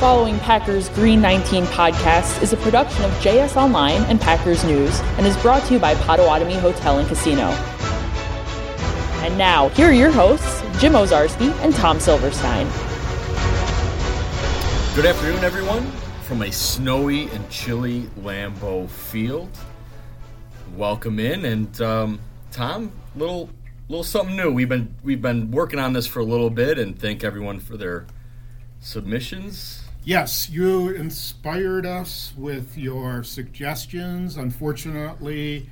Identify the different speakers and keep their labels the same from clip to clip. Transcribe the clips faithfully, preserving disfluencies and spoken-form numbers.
Speaker 1: following Packers Green nineteen podcast is a production of J S Online and Packers News and is brought to you by Potawatomi Hotel and Casino. And now, here are your hosts, Jim Ozarski and Tom Silverstein.
Speaker 2: Good afternoon, everyone, from a snowy and chilly Lambeau Field. Welcome in, and um, Tom, little little something new. We've been we've been working on this for a little bit, and thank everyone for their submissions.
Speaker 3: Yes, you inspired us with your suggestions. Unfortunately,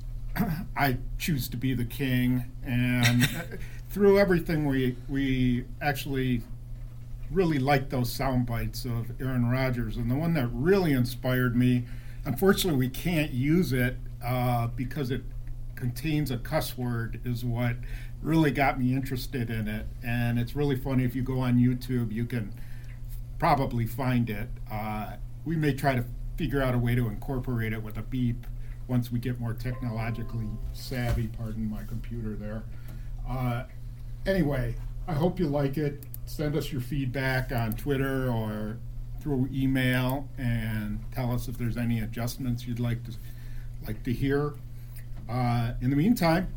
Speaker 3: I choose to be the king, and through everything we we actually really liked those sound bites of Aaron Rodgers, and the one that really inspired me, unfortunately we can't use it uh, because it contains a cuss word, is what really got me interested in it. And it's really funny. If you go on YouTube, you can probably find it. Uh, we may try to figure out a way to incorporate it with a beep once we get more technologically savvy. Pardon my computer there. Uh, anyway, I hope you like it. Send us your feedback on Twitter or through email, and tell us if there's any adjustments you'd like to like to hear. Uh, in the meantime,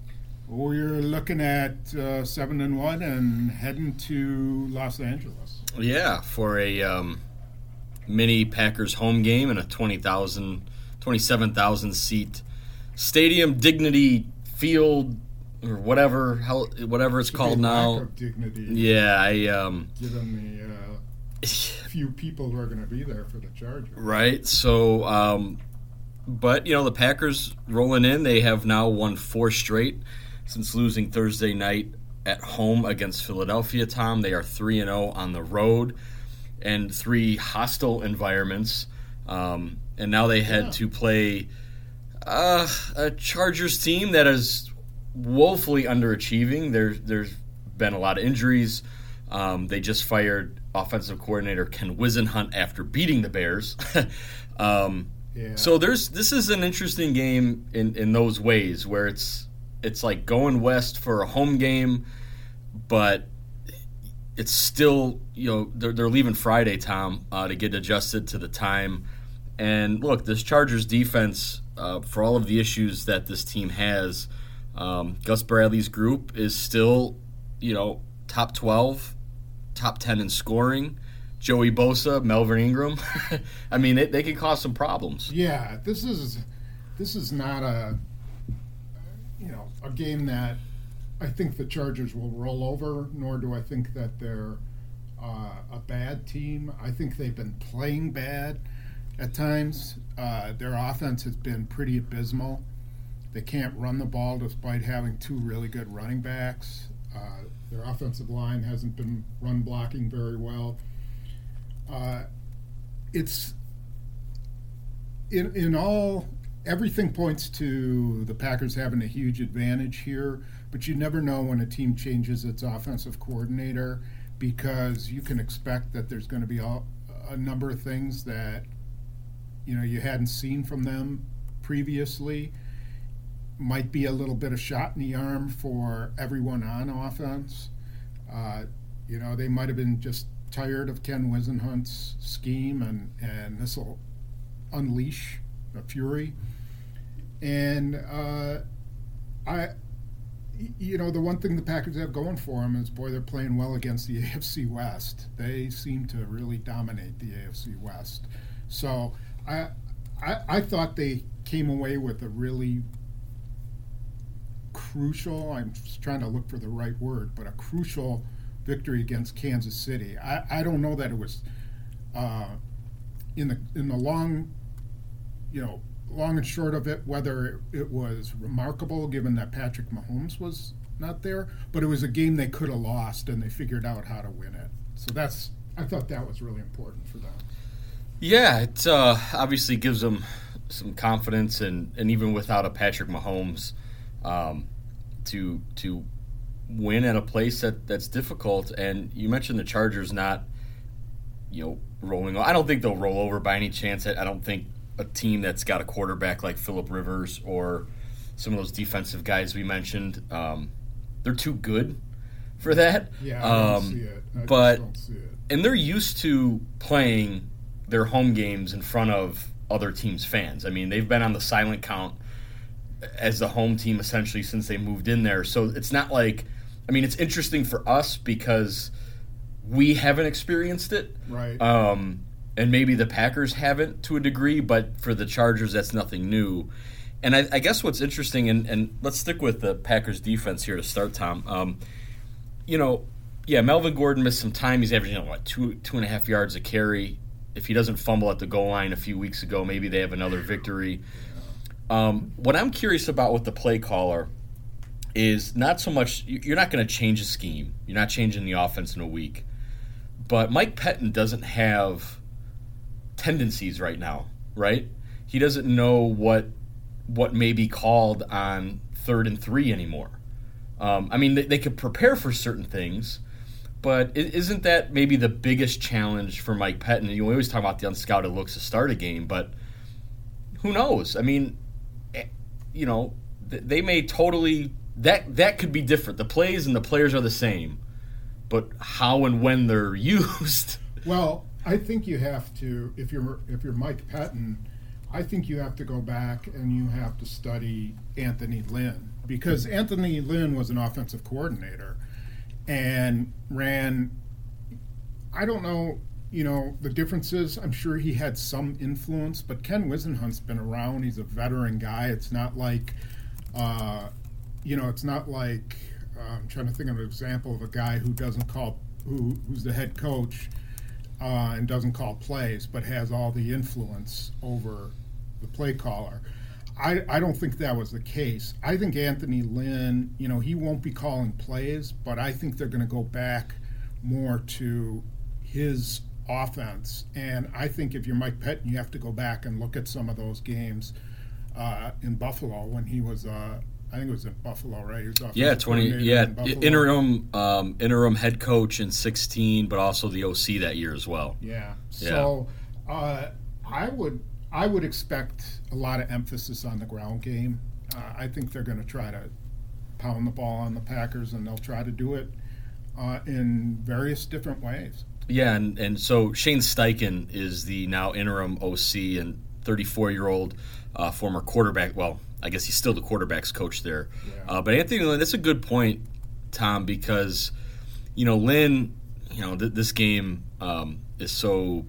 Speaker 3: we're looking at uh, seven and one and heading to Los Angeles.
Speaker 2: Yeah, for a um, mini Packers home game in a twenty thousand, twenty-seven thousand seat stadium, Dignity Field, or whatever, how, whatever it's called now.
Speaker 3: Lack of dignity.
Speaker 2: Yeah, I um.
Speaker 3: Given the uh, few people who are going to be there for the Chargers.
Speaker 2: Right. So, um, but you know, the Packers rolling in. They have now won four straight since losing Thursday night at home against Philadelphia. Tom, they are three and zero on the road, and three hostile environments. Um, and now they head yeah. to play uh, a Chargers team that is woefully underachieving. There, there's been a lot of injuries. Um, they just fired offensive coordinator Ken Whisenhunt after beating the Bears. um, yeah. So there's this is an interesting game in, in those ways, where it's it's like going west for a home game, but it's still, you know, they're, they're leaving Friday, Tom, uh, to get adjusted to the time. And look, this Chargers defense, uh, for all of the issues that this team has, um, Gus Bradley's group is still, you know, top twelve, top ten in scoring. Joey Bosa, Melvin Ingram. I mean, they, they could cause some problems.
Speaker 3: Yeah, this is this is not a you know a game that I think the Chargers will roll over. Nor do I think that they're uh, a bad team. I think they've been playing bad at times. Uh, their offense has been pretty abysmal. They can't run the ball despite having two really good running backs. Uh, their offensive line hasn't been run blocking very well. Uh, it's in in all everything points to the Packers having a huge advantage here, but you never know when a team changes its offensive coordinator, because you can expect that there's going to be all, a number of things that you know you hadn't seen from them previously. Might be a little bit of shot in the arm for everyone on offense. Uh, you know, they might have been just tired of Ken Whisenhunt's scheme, and, and this will unleash a fury. And uh, I, you know, the one thing the Packers have going for them is, boy, they're playing well against the A F C West. They seem to really dominate the A F C West. So I, I, I thought they came away with a really crucial, I'm just trying to look for the right word, but a crucial victory against Kansas City. I, I don't know that it was uh, in the in the long, you know, long and short of it, whether it was remarkable given that Patrick Mahomes was not there, but it was a game they could have lost, and they figured out how to win it. So that's, I thought that was really important for them.
Speaker 2: Yeah, it uh, obviously gives them some confidence, and, and even without a Patrick Mahomes, um, to to win at a place that, that's difficult. And you mentioned the Chargers not, you know, rolling. I don't think they'll roll over by any chance. I don't think a team that's got a quarterback like Phillip Rivers or some of those defensive guys we mentioned, um, they're too good for that.
Speaker 3: Yeah, I don't
Speaker 2: um,
Speaker 3: see it. I
Speaker 2: but
Speaker 3: just don't see it.
Speaker 2: and they're used to playing their home games in front of other teams' fans. I mean, they've been on the silent count as the home team essentially since they moved in there. So it's not like, I mean, it's interesting for us because we haven't experienced it.
Speaker 3: Right.
Speaker 2: Um, and maybe the Packers haven't to a degree, but for the Chargers, that's nothing new. And I, I guess what's interesting, and, and let's stick with the Packers defense here to start, Tom. Um, you know, yeah, Melvin Gordon missed some time. He's averaging, you know, what, two, two and a half yards a carry. If he doesn't fumble at the goal line a few weeks ago, maybe they have another victory. Um, what I'm curious about with the play caller is not so much – you're not going to change a scheme. You're not changing the offense in a week. But Mike Pettine doesn't have tendencies right now, right? He doesn't know what what may be called on third and three anymore. Um, I mean, they, they could prepare for certain things, but isn't that maybe the biggest challenge for Mike Pettine? You know, we always talk about the unscouted looks to start a game, but who knows? I mean, you know, they may totally that that could be different. The plays and the players are the same, but how and when they're used.
Speaker 3: Well, I think you have to, if you're if you're Mike Pettine, I think you have to go back and you have to study Anthony Lynn, because Anthony Lynn was an offensive coordinator and ran, I don't know, you know, the differences. I'm sure he had some influence, but Ken Wisenhunt's been around. He's a veteran guy. It's not like, uh, you know, it's not like, uh, I'm trying to think of an example of a guy who doesn't call, who who's the head coach uh, and doesn't call plays, but has all the influence over the play caller. I, I don't think that was the case. I think Anthony Lynn, you know, he won't be calling plays, but I think they're going to go back more to his offense. And I think if you're Mike Pettine, you have to go back and look at some of those games uh, in Buffalo when he was, uh, I think it was in Buffalo, right? He was
Speaker 2: yeah, twenty. Yeah, in interim um, interim head coach in sixteen, but also the O C that year as well.
Speaker 3: Yeah.
Speaker 2: yeah.
Speaker 3: So uh, I would I would expect a lot of emphasis on the ground game. Uh, I think they're going to try to pound the ball on the Packers, and they'll try to do it uh, in various different ways.
Speaker 2: Yeah, and, and so Shane Steichen is the now interim O C and thirty-four-year-old uh, former quarterback. Well, I guess he's still the quarterback's coach there.
Speaker 3: Yeah.
Speaker 2: Uh, but Anthony Lynn, that's a good point, Tom, because, you know, Lynn, you know, th- this game um, is so,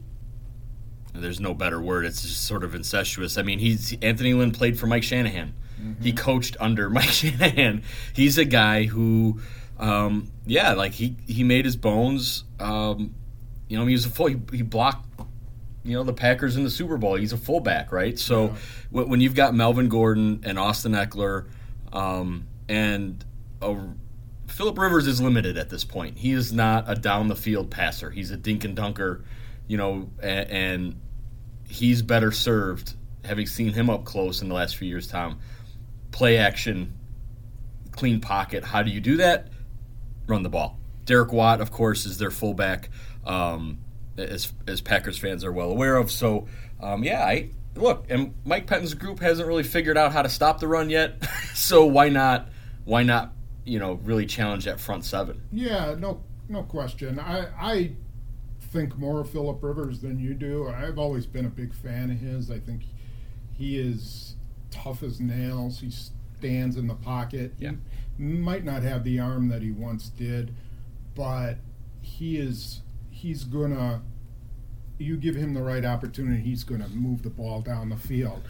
Speaker 2: there's no better word, it's just sort of incestuous. I mean, he's Anthony Lynn played for Mike Shanahan. Mm-hmm. He coached under Mike Shanahan. He's a guy who, um, yeah, like he, he made his bones. Um, you know, he was a full, he, he blocked, you know, the Packers in the Super Bowl. He's a fullback, right? So
Speaker 3: yeah.
Speaker 2: w- when you've got Melvin Gordon and Austin Eckler, um, and uh, Phillip Rivers is limited at this point. He is not a down-the-field passer. He's a dink and dunker, you know, and, and he's better served, having seen him up close in the last few years, Tom. Play action, clean pocket. How do you do that? Run the ball. Derek Watt, of course, is their fullback, um, as as Packers fans are well aware of. So, um, yeah, I look, and Mike Pettine's group hasn't really figured out how to stop the run yet. So why not? Why not? You know, really challenge that front seven.
Speaker 3: Yeah, no, no question. I I think more of Phillip Rivers than you do. I've always been a big fan of his. I think he is tough as nails. He stands in the pocket.
Speaker 2: Yeah.
Speaker 3: He might not have the arm that he once did, but he is. He's gonna. You give him the right opportunity, he's gonna move the ball down the field,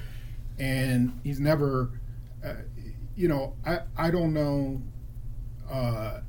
Speaker 3: and he's never. Uh, you know, I I don't know. Uh,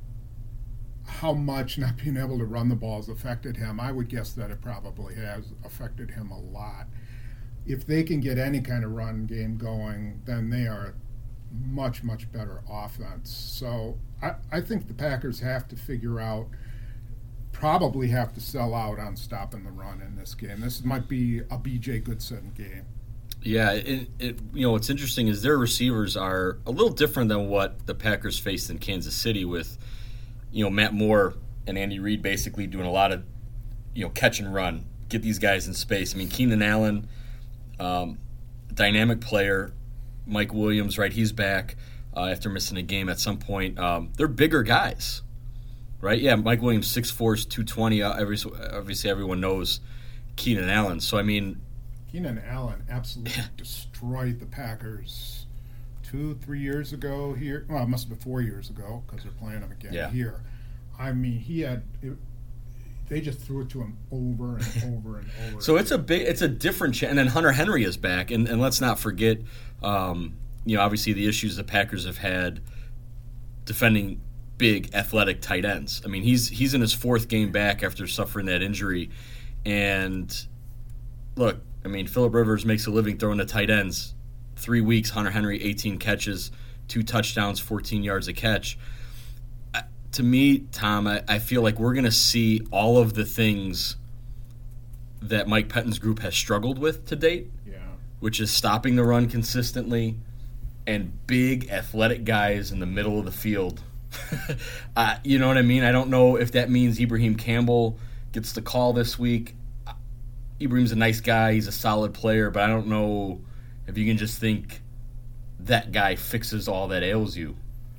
Speaker 3: how much not being able to run the ball has affected him. I would guess that it probably has affected him a lot. If they can get any kind of run game going, then they are much, much better offense. So I, I think the Packers have to figure out, probably have to sell out on stopping the run in this game. This might be a B J Goodson game.
Speaker 2: Yeah, it, it, you know, what's interesting is their receivers are a little different than what the Packers faced in Kansas City with, you know, Matt Moore and Andy Reid basically doing a lot of, you know, catch and run, get these guys in space. I mean, Keenan Allen, um, dynamic player. Mike Williams, right, he's back uh, after missing a game at some point. Um, they're bigger guys. right? Yeah, Mike Williams, six foot four, two twenty. Uh, every, obviously, everyone knows Keenan Allen. So, I mean...
Speaker 3: Keenan Allen absolutely destroyed the Packers two, three years ago here. Well, it must have been four years ago because they're playing him again
Speaker 2: yeah.
Speaker 3: here. I mean, he had... It, they just threw it to him over and over and over.
Speaker 2: So it's a big, it's a different chance. And then Hunter Henry is back. And, and let's not forget, um, you know, obviously the issues the Packers have had defending big athletic tight ends. I mean, he's he's in his fourth game back after suffering that injury. And look, I mean, Phillip Rivers makes a living throwing to tight ends. Three weeks, Hunter Henry, eighteen catches, two touchdowns, fourteen yards a catch. I, to me, Tom, I, I feel like we're going to see all of the things that Mike Pettine's group has struggled with to date,
Speaker 3: yeah.
Speaker 2: which is stopping the run consistently and big athletic guys in the middle of the field. uh, you know what I mean? I don't know if that means Ibrahim Campbell gets the call this week. Ibrahim's a nice guy. He's a solid player, but I don't know if you can just think that guy fixes all that ails you.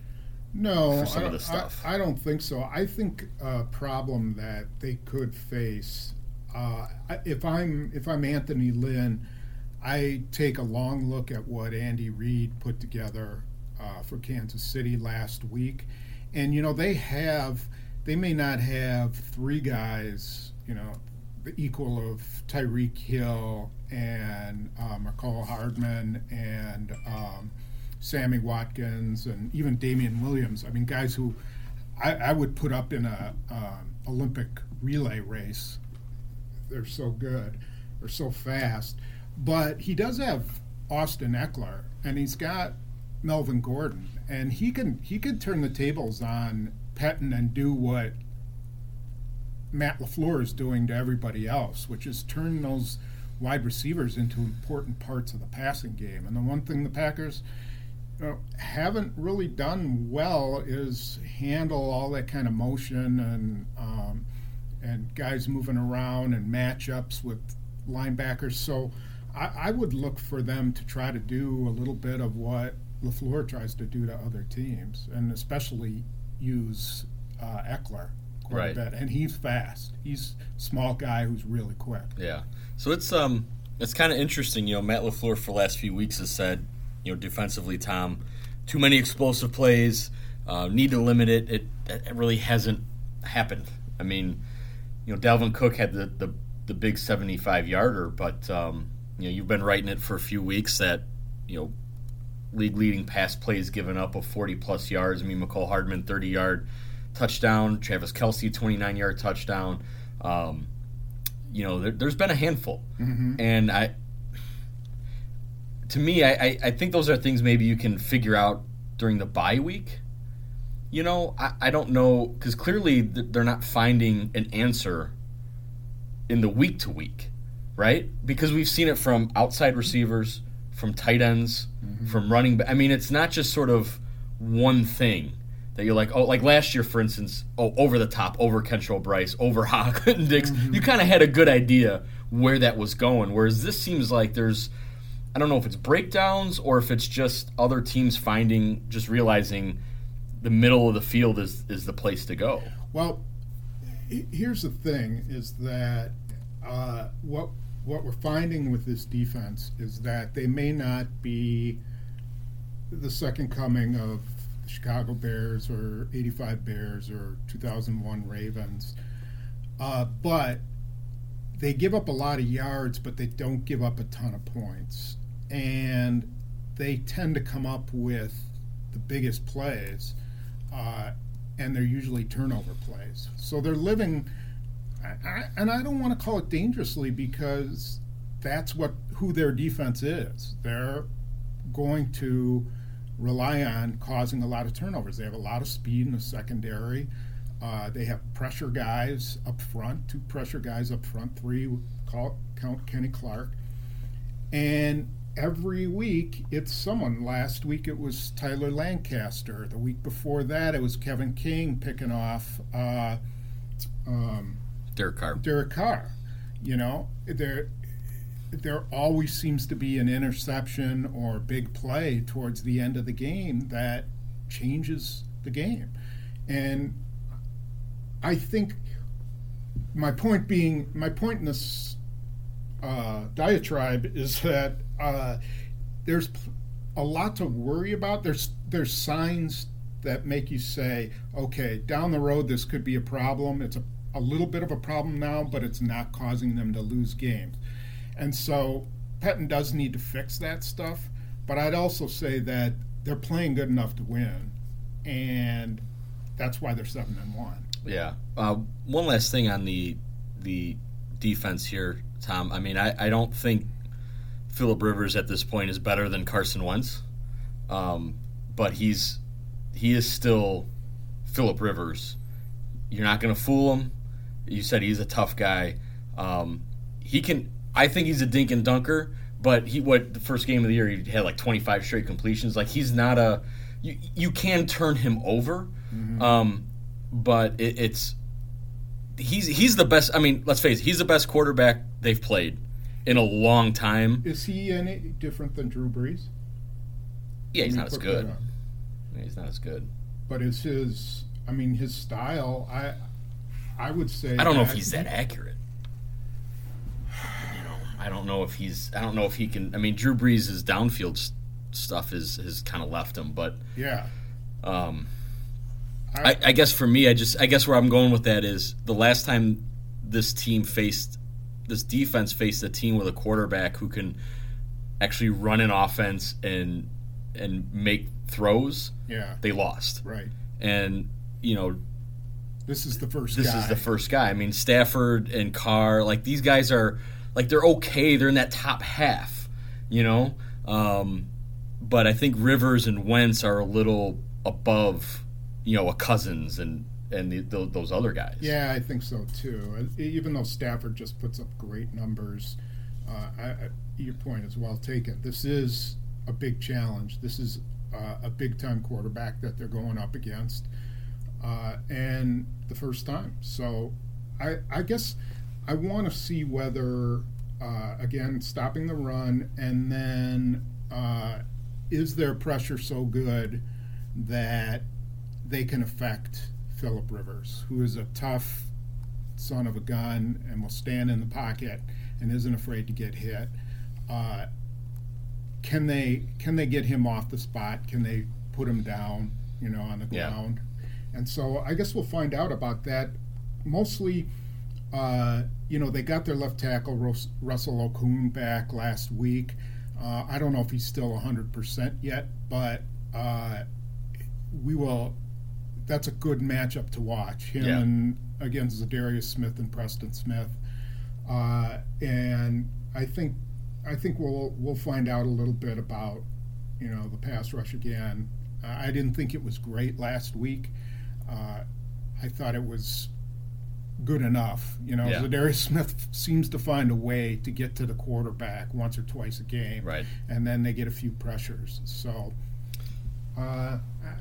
Speaker 3: No,
Speaker 2: for some
Speaker 3: I,
Speaker 2: of the stuff.
Speaker 3: I, I don't think so. I think a problem that they could face, uh, if I'm if I'm Anthony Lynn, I take a long look at what Andy Reid put together uh, for Kansas City last week, and you know they have they may not have three guys, you know, the equal of Tyreek Hill and uh, McCall Hardman and um, Sammy Watkins and even Damian Williams. I mean, guys who I, I would put up in a um, Olympic relay race. They're so good. They're so fast. But he does have Austin Eckler, and he's got Melvin Gordon, and he can he can turn the tables on Pettine and do what Matt LaFleur is doing to everybody else, which is turn those wide receivers into important parts of the passing game. And the one thing the Packers you know, haven't really done well is handle all that kind of motion and um, and guys moving around and matchups with linebackers. So I, I would look for them to try to do a little bit of what LaFleur tries to do to other teams, and especially use uh, Eckler quite
Speaker 2: right.
Speaker 3: a bit. And he's fast. He's a small guy who's really quick.
Speaker 2: Yeah. So it's um it's kind of interesting. You know, Matt LaFleur for the last few weeks has said, you know, defensively, Tom, too many explosive plays, uh, need to limit it. It, it really hasn't happened. I mean, you know, Dalvin Cook had the, the, the big seventy-five-yarder, but, um, you know, you've been writing it for a few weeks that, you know, league-leading pass plays given up of forty-plus yards. I mean, McCall Hardman, thirty-yard touchdown. Travis Kelce, twenty-nine-yard touchdown. Um, you know, there, there's been a handful.
Speaker 3: Mm-hmm.
Speaker 2: And I, to me, I, I, I think those are things maybe you can figure out during the bye week. You know, I, I don't know, because clearly they're not finding an answer in the week-to-week, right? Because we've seen it from outside receivers, from tight ends, mm-hmm. from running back. I mean, it's not just sort of one thing that you're like, oh, like last year, for instance, oh, over the top, over Kentrell Bryce, over Hockenson and Diggs. Mm-hmm. You kind of had a good idea where that was going, whereas this seems like there's, I don't know if it's breakdowns or if it's just other teams finding, just realizing the middle of the field is, is the place to go.
Speaker 3: Well, here's the thing, is that uh, what what we're finding with this defense is that they may not be the second coming of the Chicago Bears or eighty-five Bears or two thousand one Ravens, uh, but they give up a lot of yards, but they don't give up a ton of points. And they tend to come up with the biggest plays, uh, and they're usually turnover plays. So they're living, I, I, and I don't want to call it dangerously because that's what who their defense is. They're going to rely on causing a lot of turnovers. They have a lot of speed in the secondary. Uh, they have pressure guys up front, two pressure guys up front, three, call, count Kenny Clark. And every week it's someone. Last week it was Tyler Lancaster. The week before that it was Kevin King picking off uh, um,
Speaker 2: Derek Carr.
Speaker 3: Derek Carr. You know, there there always seems to be an interception or big play towards the end of the game that changes the game. And I think my point being, my point in this uh, diatribe is that uh, there's a lot to worry about. There's there's signs that make you say, okay, down the road this could be a problem. It's a, a little bit of a problem now, but it's not causing them to lose games. And so Pettine does need to fix that stuff. But I'd also say that they're playing good enough to win, and that's why they're seven and one.
Speaker 2: Yeah. Uh, one last thing on the the defense here, Tom. I mean, I, I don't think Phillip Rivers at this point is better than Carson Wentz, um, but he's he is still Phillip Rivers. You're not going to fool him. You said he's a tough guy. Um, he can. I think he's a dink and dunker. But he, what the first game of the year, he had like twenty-five straight completions. Like he's not a, you you can turn him over, mm-hmm. um, but it, it's he's he's the best. I mean, let's face it, he's the best quarterback they've played in a long time.
Speaker 3: Is he any different than Drew Brees?
Speaker 2: Yeah, he's not as good. Yeah, he's not as good.
Speaker 3: But is his? I mean, his style. I I would say.
Speaker 2: I don't know if he's that accurate. I don't know if he's. I don't know if he can. I mean, Drew Brees' downfield stuff is has kind of left him, but
Speaker 3: yeah.
Speaker 2: Um, I, I guess for me, I just. I guess where I'm going with that is the last time this team faced, this defense faced a team with a quarterback who can actually run an offense and and make throws.
Speaker 3: Yeah,
Speaker 2: they lost.
Speaker 3: Right,
Speaker 2: and you know.
Speaker 3: This is the first.
Speaker 2: This
Speaker 3: guy.
Speaker 2: is the first guy. I mean, Stafford and Carr, like these guys are. Like, they're okay. They're in that top half, you know? Um, but I think Rivers and Wentz are a little above, you know, a Cousins and, and the, the, those other guys.
Speaker 3: Yeah, I think so, too. Even though Stafford just puts up great numbers, uh, I, I, your point is well taken. This is a big challenge. This is uh, a big-time quarterback that they're going up against, uh, and the first time. So I, I guess... I want to see whether, uh, again, stopping the run, and then uh, is their pressure so good that they can affect Phillip Rivers, who is a tough son of a gun and will stand in the pocket and isn't afraid to get hit. Uh, can they can they get him off the spot? Can they put him down, you know, on the ground? Yeah. And so I guess we'll find out about that. Mostly. Uh, you know, they got their left tackle, Rus- Russell Okung, back last week. Uh, I don't know if he's still one hundred percent yet, but uh, we will. That's a good matchup to watch. Him yeah. and against Zadarius Smith and Preston Smith, uh, and I think I think we'll we'll find out a little bit about you know the pass rush again. Uh, I didn't think it was great last week. Uh, I thought it was. Good enough, you know. Yeah. Zadarius Smith seems to find a way to get to the quarterback once or twice a game,
Speaker 2: right?
Speaker 3: And then they get a few pressures. So, uh,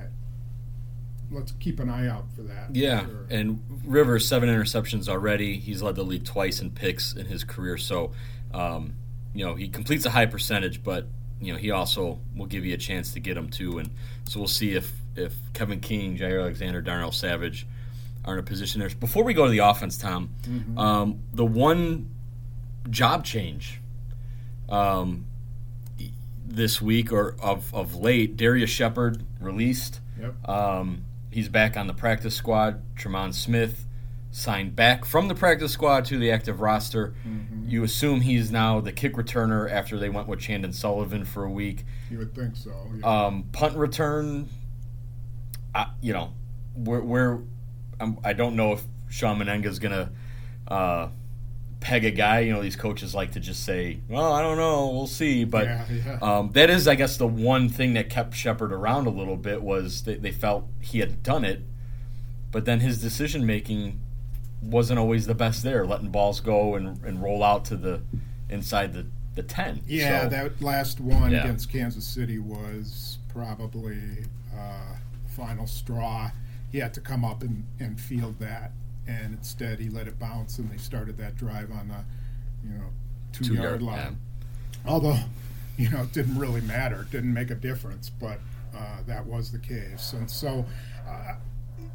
Speaker 3: let's keep an eye out for that.
Speaker 2: Yeah,
Speaker 3: for sure.
Speaker 2: And Rivers seven interceptions already. He's led the league twice in picks in his career. So, um, you know, he completes a high percentage, but you know he also will give you a chance to get him too. And so we'll see if if Kevin King, Jair Alexander, Darnell Savage. Are in a position there. Before we go to the offense, Tom, mm-hmm. um, the one job change um, this week or of, of late, Darius Shepard released.
Speaker 3: Yep.
Speaker 2: Um, he's back on the practice squad. Tremont Smith signed back from the practice squad to the active roster. Mm-hmm. You assume he's now the kick returner after they went with Chandon Sullivan for a week.
Speaker 3: You would think so. Yeah.
Speaker 2: Um, punt return, uh, you know, where where. I don't know if Sean Menenga is going to uh, peg a guy. You know, these coaches like to just say, well, I don't know, we'll see. But
Speaker 3: yeah, yeah.
Speaker 2: Um, that is, I guess, the one thing that kept Shepard around a little bit was they, they felt he had done it. But then his decision-making wasn't always the best there, letting balls go and, and roll out to the inside the, the ten.
Speaker 3: Yeah,
Speaker 2: so,
Speaker 3: that last one
Speaker 2: yeah.
Speaker 3: against Kansas City was probably uh, final straw. He had to come up and, and field that, and instead he let it bounce, and they started that drive on the, you know, two-yard
Speaker 2: two
Speaker 3: line.
Speaker 2: Yeah.
Speaker 3: Although, you know, it didn't really matter. It didn't make a difference, but uh, that was the case. And so, uh,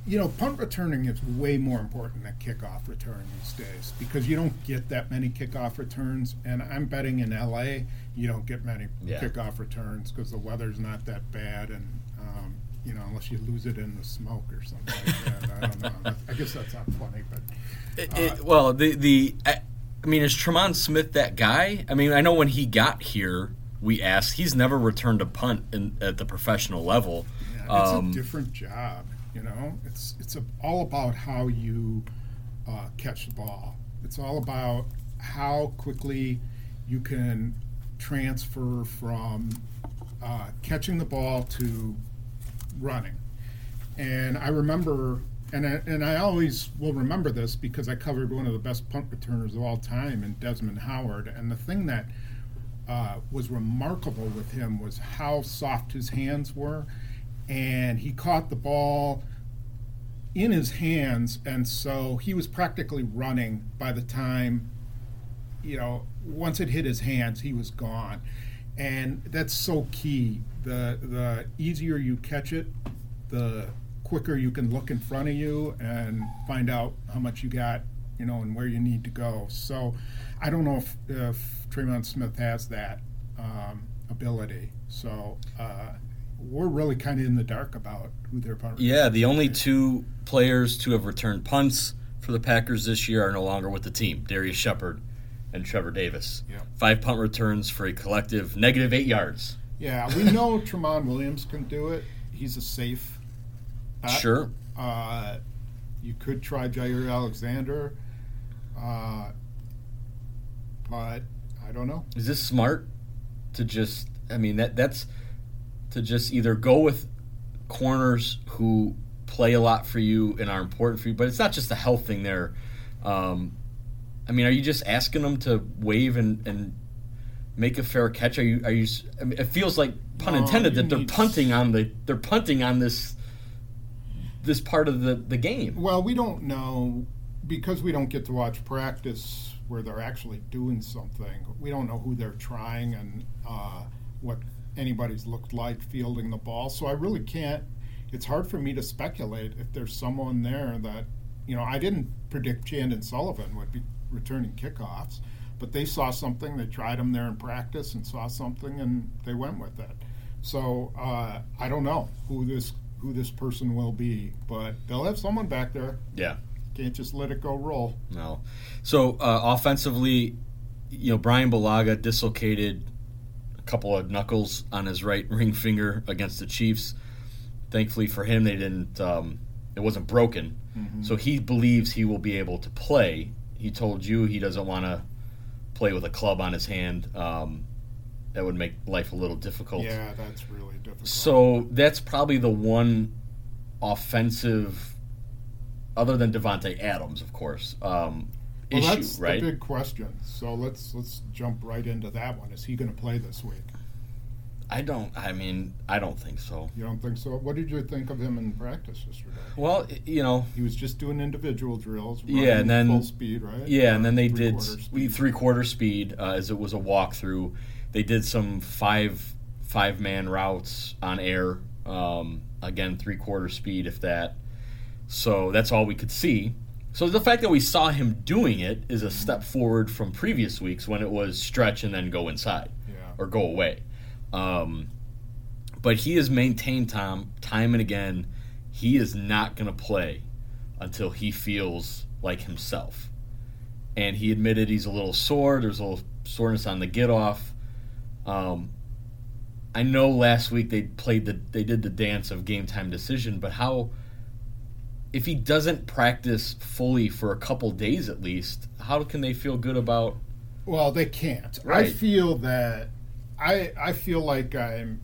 Speaker 3: you know, punt returning is way more important than kickoff return these days because you don't get that many kickoff returns. And I'm betting in L A you don't get many
Speaker 2: yeah.
Speaker 3: kickoff returns because the weather's not that bad, and um, you know, unless you lose it in the smoke or something like that. I don't know. I guess that's not funny, but
Speaker 2: uh, it, well, the the I, I mean, is Tremont Smith that guy? I mean, I know when he got here, we asked. He's never returned a punt in, at the professional level.
Speaker 3: Yeah, it's
Speaker 2: um,
Speaker 3: a different job. You know, it's it's a, all about how you uh, catch the ball. It's all about how quickly you can transfer from uh, catching the ball to running. And I remember, and I, and I always will remember this because I covered one of the best punt returners of all time in Desmond Howard. And the thing that uh, was remarkable with him was how soft his hands were. And he caught the ball in his hands, and so he was practically running by the time, you know, once it hit his hands, he was gone. And that's so key. The the easier you catch it, the quicker you can look in front of you and find out how much you got, you know, and where you need to go. So I don't know if, if Tremont Smith has that um, ability. So uh, we're really kind of in the dark about who their punt.
Speaker 2: Yeah, the only two players to have returned punts for the Packers this year are no longer with the team, Darius Shepard and Trevor Davis.
Speaker 3: Yep.
Speaker 2: Five punt returns for a collective negative eight yards.
Speaker 3: Yeah, we know Tramon Williams can do it. He's a safe bet.
Speaker 2: Sure.
Speaker 3: Uh, you could try Jair Alexander, uh, but I don't know.
Speaker 2: Is this smart to just, I mean, that that's to just either go with corners who play a lot for you and are important for you, but it's not just a health thing there. Um, I mean, are you just asking them to wave and, and make a fair catch? Are you? Are you? I mean, it feels like, pun
Speaker 3: No,
Speaker 2: intended,
Speaker 3: you
Speaker 2: that they're
Speaker 3: need-
Speaker 2: punting on the they're punting on this this part of the, the game.
Speaker 3: Well, we don't know because we don't get to watch practice where they're actually doing something. We don't know who they're trying and uh, what anybody's looked like fielding the ball. So I really can't. It's hard for me to speculate if there's someone there that, you know, I didn't predict Chandon Sullivan would be returning kickoffs, but they saw something. They tried him there in practice and saw something, and they went with it. So uh, I don't know who this who this person will be, but they'll have someone back there.
Speaker 2: Yeah.
Speaker 3: Can't just let it go roll.
Speaker 2: No. So uh, offensively, you know, Brian Bulaga dislocated a couple of knuckles on his right ring finger against the Chiefs. Thankfully for him, they didn't. Um, it wasn't broken,
Speaker 3: Mm-hmm.
Speaker 2: so he believes he will be able to play. He told you he doesn't want to play with a club on his hand. Um, that would make life a little difficult.
Speaker 3: Yeah, that's really difficult.
Speaker 2: So that's probably the one offensive, other than Devontae Adams, of course, um,
Speaker 3: well,
Speaker 2: issue,
Speaker 3: that's
Speaker 2: right?
Speaker 3: the big question. So let's let's jump right into that one. Is he going to play this week?
Speaker 2: I don't. I mean, I don't think so.
Speaker 3: You don't think so? What did you think of him in practice yesterday?
Speaker 2: Well, you know,
Speaker 3: He was just doing individual drills.
Speaker 2: Yeah,
Speaker 3: running
Speaker 2: and then-
Speaker 3: full speed, right?
Speaker 2: yeah, and then they
Speaker 3: Three
Speaker 2: did
Speaker 3: quarter speed.
Speaker 2: three quarter speed uh, as it was a walkthrough. They did some five five man routes on air. Um, again, three quarter speed, if that. So that's all we could see. So the fact that we saw him doing it is a step forward from previous weeks when it was stretch and then go inside
Speaker 3: Yeah.
Speaker 2: or go away. Um, but he has maintained Tom time and again. He is not going to play until he feels like himself. And he admitted he's a little sore. There's a little soreness on the get off. Um, I know last week they played the they did the dance of game time decision, but how if he doesn't practice fully for a couple days at least, how can they feel good about?
Speaker 3: Well, they can't. I
Speaker 2: Right.
Speaker 3: feel that I I feel like I'm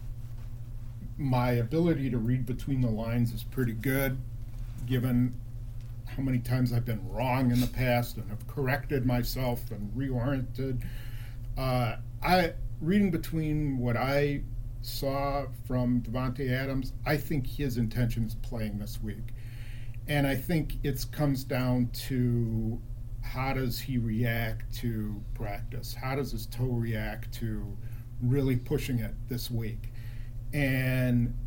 Speaker 3: my ability to read between the lines is pretty good, given how many times I've been wrong in the past and have corrected myself and reoriented. Uh, I reading between what I saw from Devontae Adams, I think his intention is playing this week, and I think it comes down to how does he react to practice? How does his toe react to really pushing it this week? And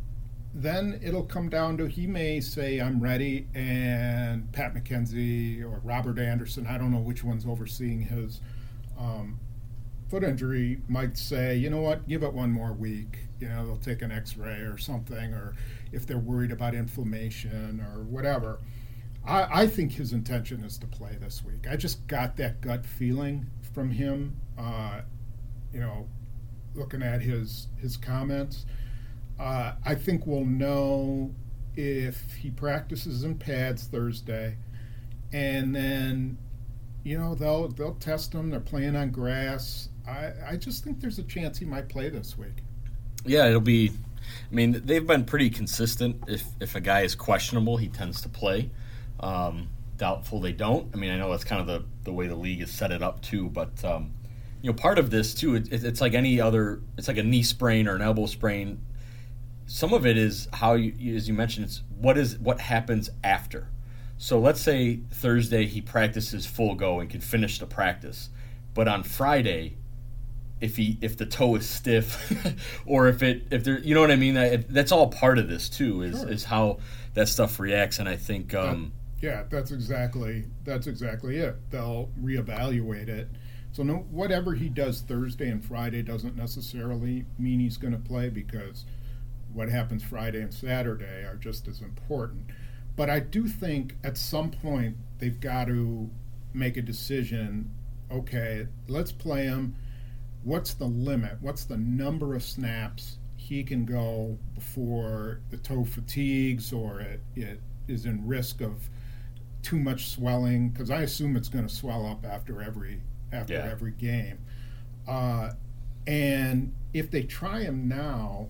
Speaker 3: then it'll come down to he may say, I'm ready, and Pat McKenzie or Robert Anderson, I don't know which one's overseeing his um, foot injury, might say, you know what, give it one more week. You know, they'll take an x-ray or something, or if they're worried about inflammation or whatever. I, I think his intention is to play this week. I just got that gut feeling from him, uh, you know, looking at his his comments. Uh, I think we'll know if he practices in pads Thursday, and then, you know, they'll they'll test him. They're playing on grass. I, I just think there's a chance he might play this week.
Speaker 2: Yeah, it'll be. I mean, they've been pretty consistent. If if a guy is questionable, he tends to play. Um, doubtful, they don't. I mean, I know that's kind of the, the way the league has set it up too. But um, you know, part of this too, it, it's like any other. It's like a knee sprain or an elbow sprain. Some of it is how you, as you mentioned, it's what is what happens after. So let's say Thursday he practices full go and can finish the practice, but on Friday, if he if the toe is stiff, or if it if there you know what I mean, that, that's all part of this too. Is
Speaker 3: Sure.
Speaker 2: is how that stuff reacts, and I think um,
Speaker 3: that, yeah, that's exactly that's exactly it. They'll reevaluate it. So no, whatever he does Thursday and Friday doesn't necessarily mean he's going to play, because what happens Friday and Saturday are just as important. But I do think at some point they've got to make a decision. Okay, let's play him. What's the limit? What's the number of snaps he can go before the toe fatigues or it, it is in risk of too much swelling? Because I assume it's going to swell up after every after
Speaker 2: Yeah.
Speaker 3: every game. Uh, and if they try him now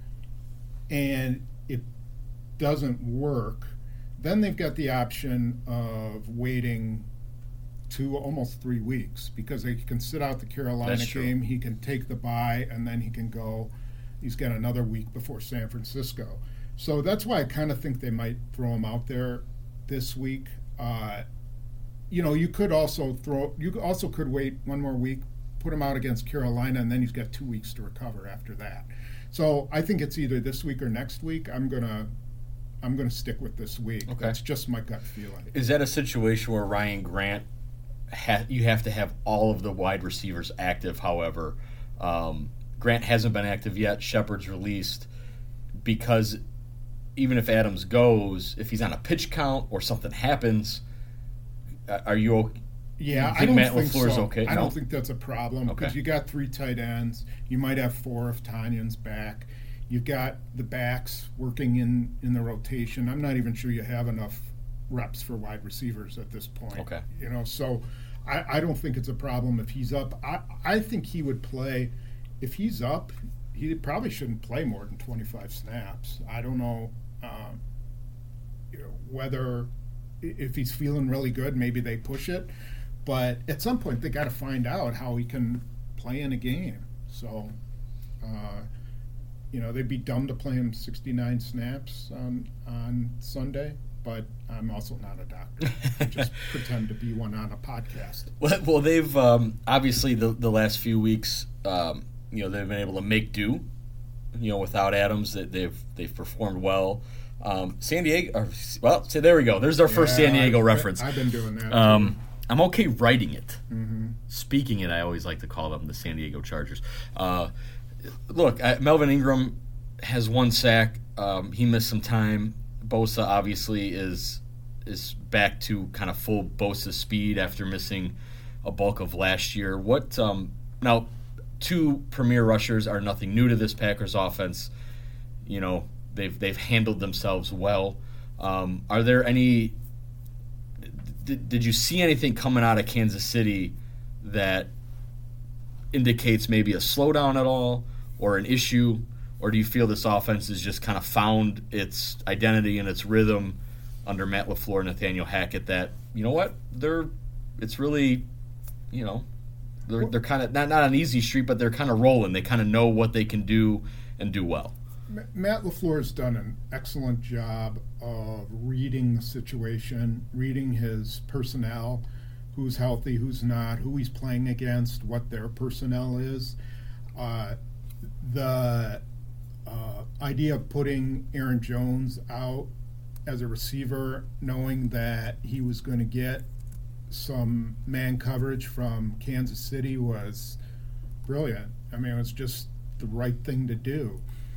Speaker 3: and it doesn't work, then they've got the option of waiting two, almost three weeks, because they can sit out the Carolina
Speaker 2: That's true.
Speaker 3: game, he can take the bye, and then he can go, he's got another week before San Francisco. So that's why I kind of think they might throw him out there this week. Uh, you know, you could also throw, you also could wait one more week, put him out against Carolina, and then he's got two weeks to recover after that. So I think it's either this week or next week. I'm gonna, I'm gonna stick with this week.
Speaker 2: Okay.
Speaker 3: That's just my gut feeling.
Speaker 2: is that a situation where Ryan Grant, ha- you have to have all of the wide receivers active? However, um, Grant hasn't been active yet. Shepard's released, because even if Adams goes, if he's on a pitch count or something happens, uh, are you okay?
Speaker 3: Yeah,
Speaker 2: You
Speaker 3: I
Speaker 2: think
Speaker 3: don't
Speaker 2: Matt
Speaker 3: think
Speaker 2: LaFleur's
Speaker 3: so.
Speaker 2: okay?
Speaker 3: I
Speaker 2: No?
Speaker 3: don't think that's a problem, because
Speaker 2: Okay.
Speaker 3: you got three tight ends. You might have four if Tanyan's back. You've got the backs working in, in the rotation. I'm not even sure you have enough reps for wide receivers at this point.
Speaker 2: Okay.
Speaker 3: You know, so I, I don't think it's a problem if he's up. I, I think he would play. If he's up, he probably shouldn't play more than twenty-five snaps. I don't know, um, you know whether if he's feeling really good, maybe they push it. But at some point, they got to find out how he can play in a game. So, uh, you know, they'd be dumb to play him sixty-nine snaps on on Sunday. But I'm also not a doctor. I just pretend to be one on a podcast.
Speaker 2: Well, well they've um, obviously the the last few weeks, um, you know, they've been able to make do. You know, without Adams, that they've they've performed well. Um, San Diego, or, well, so there we go. There's our first
Speaker 3: Yeah,
Speaker 2: San Diego
Speaker 3: I've-
Speaker 2: reference.
Speaker 3: I've been doing that.
Speaker 2: Um, I'm okay writing it.
Speaker 3: Mm-hmm.
Speaker 2: Speaking it, I always like to call them the San Diego Chargers. Uh, look, I, Melvin Ingram has one sack. Um, he missed some time. Bosa obviously is is back to kind of full Bosa speed after missing a bulk of last year. What um, now? Two premier rushers are nothing new to this Packers offense. You know, they've they've handled themselves well. Um, are there any? Did, did you see anything coming out of Kansas City that indicates maybe a slowdown at all, or an issue, or do you feel this offense has just kind of found its identity and its rhythm under Matt LaFleur and Nathaniel Hackett? That, you know what, they're it's really, you know, they're they're kind of not not an easy street, but they're kind of rolling. They kind of know what they can do and do well.
Speaker 3: Matt LaFleur has done an excellent job of reading the situation, reading his personnel, who's healthy, who's not, who he's playing against, what their personnel is. Uh, the uh, uh, idea of putting Aaron Jones out as a receiver, knowing that he was going to get some man coverage from Kansas City, was brilliant. I mean, it was just the right thing to do.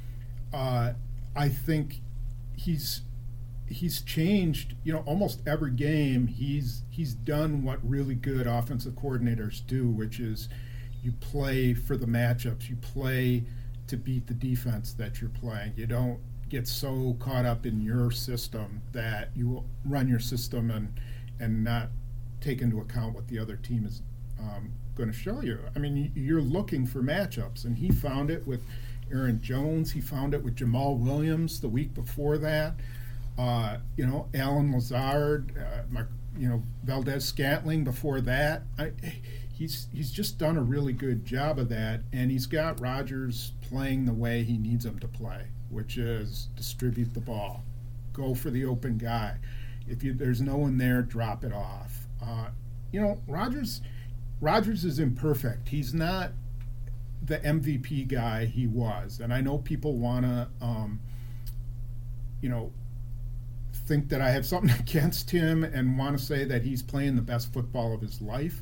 Speaker 3: Uh, I think he's he's changed, you know, almost every game. He's he's done what really good offensive coordinators do, which is you play for the matchups. You play to beat the defense that you're playing. You don't get so caught up in your system that you run your system and and not take into account what the other team is um, going to show you. I mean, you're looking for matchups, and he found it with Aaron Jones. He found it with Jamal Williams the week before that. Uh, you know, Alan Lazard, uh, my, you know, Valdez Scantling before that. I, he's he's just done a really good job of that, and he's got Rodgers playing the way he needs him to play, which is distribute the ball, go for the open guy. If you, there's no one there, drop it off. Uh, you know, Rodgers Rodgers is imperfect. He's not the M V P guy he was, and I know people want to, um, you know, think that I have something against him and want to say that he's playing the best football of his life.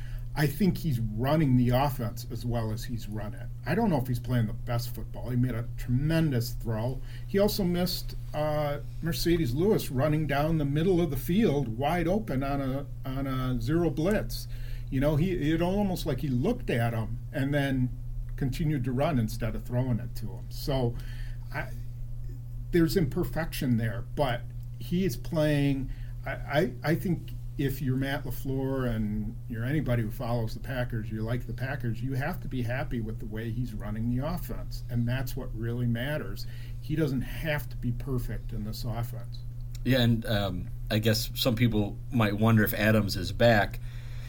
Speaker 3: I think he's running the offense as well as he's run it. I don't know if he's playing the best football. He made a tremendous throw. He also missed uh, Mercedes Lewis running down the middle of the field wide open on a on a zero blitz. You know, he it almost like he looked at him and then continued to run instead of throwing it to him. So I, there's imperfection there, but he is playing. I, I, I think if you're Matt LaFleur and you're anybody who follows the Packers, you like the Packers, you have to be happy with the way he's running the offense, and that's what really matters. He doesn't have to be perfect in this offense.
Speaker 2: Yeah, and um, I guess some people might wonder if Adams is back.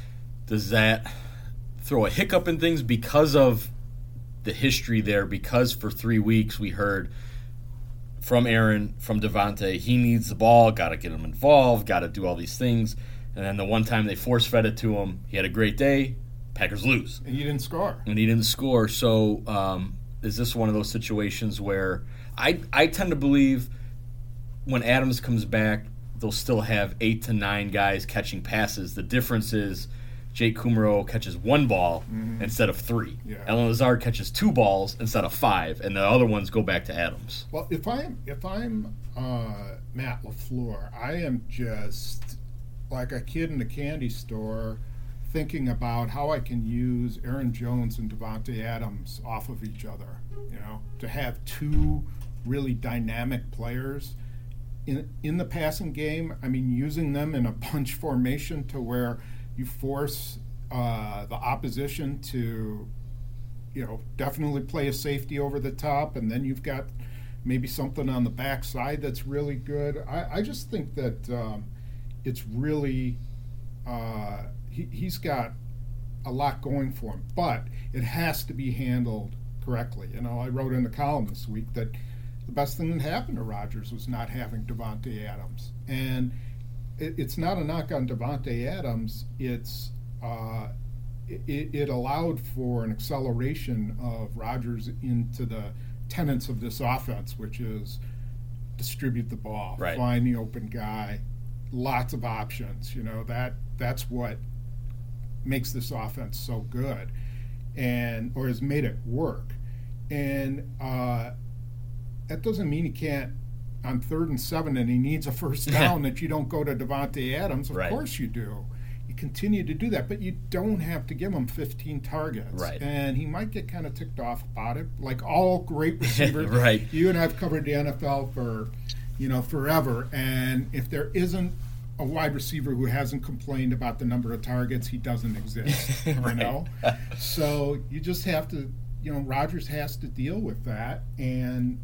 Speaker 2: Does that throw a hiccup in things because of the history there? Because for three weeks we heard from Aaron, from Devontae, he needs the ball, got to get him involved, got to do all these things. And then the one time they force-fed it to him, he had a great day, Packers lose.
Speaker 3: And he didn't score.
Speaker 2: And he didn't score. So um, is this one of those situations where I, I tend to believe when Adams comes back, they'll still have eight to nine guys catching passes. The difference is Jake Kumerow catches one ball mm-hmm. instead of three.
Speaker 3: Yeah.
Speaker 2: Alan Lazard catches two balls instead of five, and the other ones go back to Adams.
Speaker 3: Well, if I'm if I'm uh, Matt LaFleur, I am just like a kid in a candy store thinking about how I can use Aaron Jones and Devontae Adams off of each other. You know, to have two really dynamic players in in the passing game. I mean, using them in a bunch formation to where you force uh, the opposition to, you know, definitely play a safety over the top, and then you've got maybe something on the backside that's really good. I, I just think that um, it's really, uh, he, he's got a lot going for him, but it has to be handled correctly. You know, I wrote in the column this week that the best thing that happened to Rodgers was not having Devontae Adams. And it's not a knock on Devontae Adams. It's uh, it, it allowed for an acceleration of Rodgers into the tenets of this offense, which is distribute the ball,
Speaker 2: right.
Speaker 3: find the open guy, lots of options. You know, that that's what makes this offense so good, and or has made it work. And uh, that doesn't mean he can't. On third and seven, and he needs a first down, that you don't go to Devontae Adams. Of
Speaker 2: right.
Speaker 3: course you do. You continue to do that, but you don't have to give him fifteen targets.
Speaker 2: Right.
Speaker 3: And he might get kind of ticked off about it, like all great receivers.
Speaker 2: Right.
Speaker 3: You and I have covered the N F L for, you know, forever. And if there isn't a wide receiver who hasn't complained about the number of targets, he doesn't exist.
Speaker 2: Right.
Speaker 3: You know. So you just have to, you know, Rodgers has to deal with that and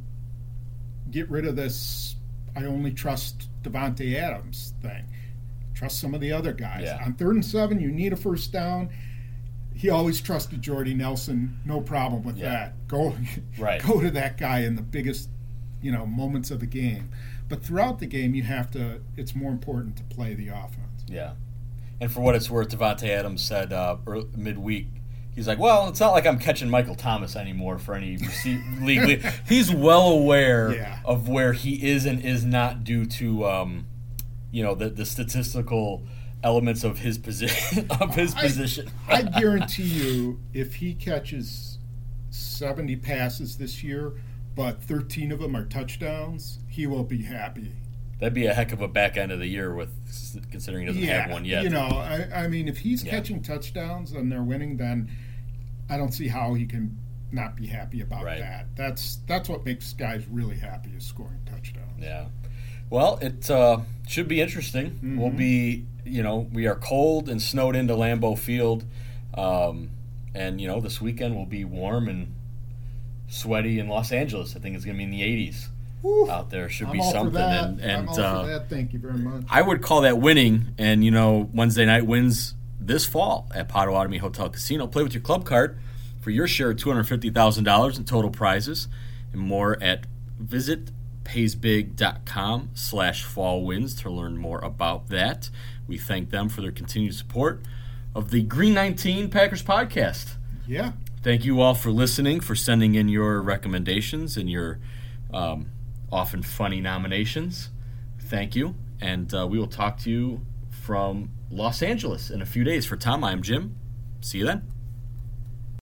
Speaker 3: get rid of this I only trust Devontae Adams thing. Trust some of the other guys.
Speaker 2: Yeah.
Speaker 3: On third and seven, you need a first down. He always trusted Jordy Nelson. No problem with
Speaker 2: yeah.
Speaker 3: that. Go,
Speaker 2: right.
Speaker 3: go to that guy in the biggest, you know, moments of the game. But throughout the game, you have to. It's more important to play the offense.
Speaker 2: Yeah. And for what it's worth, Devontae Adams said uh, early, midweek he's like, well, it's not like I'm catching Michael Thomas anymore for any receipt legally. He's well aware
Speaker 3: Yeah.
Speaker 2: of where he is and is not due to, um, you know, the, the statistical elements of his position. Of his
Speaker 3: I-
Speaker 2: position.
Speaker 3: I guarantee you, if he catches seventy passes this year, but thirteen of them are touchdowns, he will be happy.
Speaker 2: That'd be a heck of a back end of the year with considering he doesn't have one yet.
Speaker 3: You know, I, I mean, if he's
Speaker 2: Yeah.
Speaker 3: catching touchdowns and they're winning, then I don't see how he can not be happy about
Speaker 2: Right.
Speaker 3: that. That's that's what makes guys really happy, is scoring touchdowns.
Speaker 2: Yeah. Well, it uh, should be interesting.
Speaker 3: Mm-hmm.
Speaker 2: We'll be, you know, we are cold and snowed into Lambeau Field. Um, and, you know, this weekend will be warm and sweaty in Los Angeles. I think it's going to be in the eighties
Speaker 3: Whew.
Speaker 2: out there. Should
Speaker 3: I'm
Speaker 2: be
Speaker 3: all
Speaker 2: something.
Speaker 3: for that.
Speaker 2: And, and
Speaker 3: I'm all
Speaker 2: uh,
Speaker 3: for that. Thank you very much.
Speaker 2: I would call that winning. And, you know, Wednesday night wins this fall at Potawatomi Hotel Casino. Play with your club card for your share of two hundred fifty thousand dollars in total prizes and more at visit paysbig.com slash fall wins to learn more about that. We thank them for their continued support of the Green nineteen Packers podcast.
Speaker 3: Yeah.
Speaker 2: Thank you all for listening, for sending in your recommendations and your um, often funny nominations. Thank you. And uh, we will talk to you from Los Angeles in a few days. For Tom, I'm Jim. See you then.